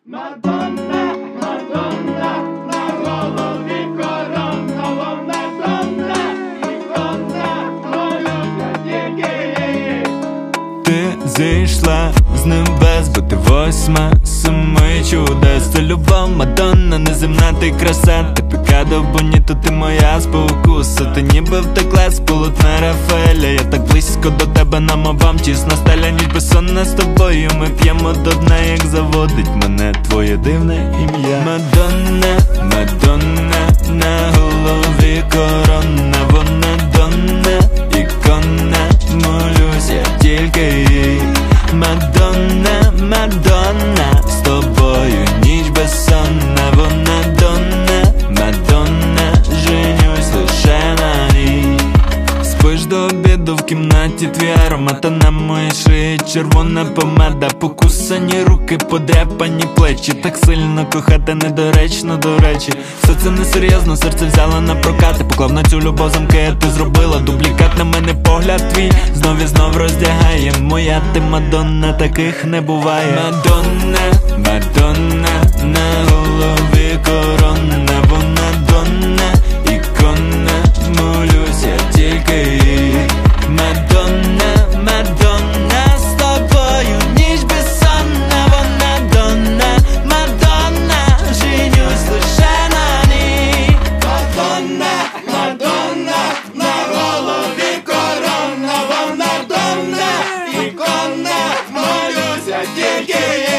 Мадонна, Мадонна, на голові корона, вона донна, ікона, молюся тільки її. Ти зійшла з небес, бо ти восьма семи чудес. Це любов, Мадонна, неземна ти краса. Ти пікадо боніто, ти моя спокуса. Ти ніби втекла з полотна Рафаеля. Я так близько до тебе, нам обом тісна стеля. Ніч безсонна з тобою, ми п'ємо до дна, як заводить мене твоє дивне ім'я. Мадонна, Мадонна, на голові корона, вона донна, ікона, молюсь я тільки їй. Мадонна, Мадонна, з тобою ніч безсонна, вона донна, Мадонна, женюсь лише на ній. Спиш до обіду в кімнаті, твій аромат, а на моїй шиї червона помада. Покусані руки, подряпані плечі, так сильно кохати недоречно, до речі. Все це несерйозно, серце взяла на прокати. Поклав на цю любов замки, а ти зробила дублікат. На мене погляд твій знов і знов роздягає. Моя ти Мадонна, таких не буває. Мадонна, Мадонна, на голові корона, вона донна, ікона, молюсь я тільки їй. Мадонна, Мадонна, з тобою ніч безсонна, вона донна, Мадонна, женюсь лише на ній. Мадонна, Мадонна, на голові корона, вона донна, ікона, молюся тільки їй.